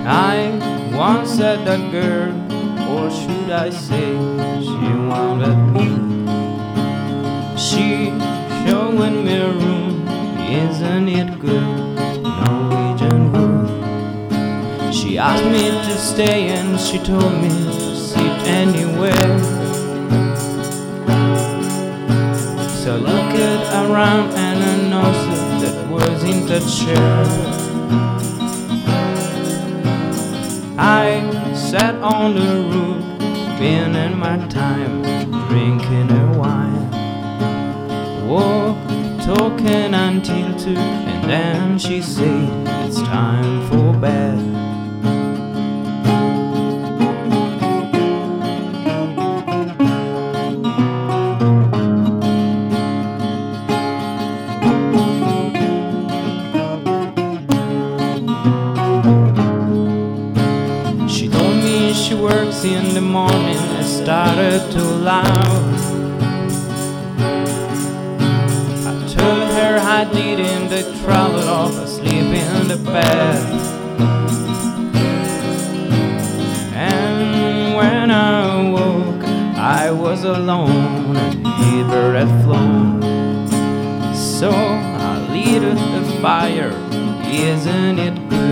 I once said that girl, or should I say, she wanted me. She showing me a room, isn't it good? Norwegian wood. She asked me to stay and she told me to sit anywhere. So looked around and I noticed that was in the chair. I sat on the roof, spending my time drinking a wine. Walk, talking until 2, and then she said, it's time for bed. She works in the morning, I started to laugh. I told her I didn't, they traveled off asleep in the bed. And when I woke, I was alone and fever had flown. So I lit the fire, isn't it good?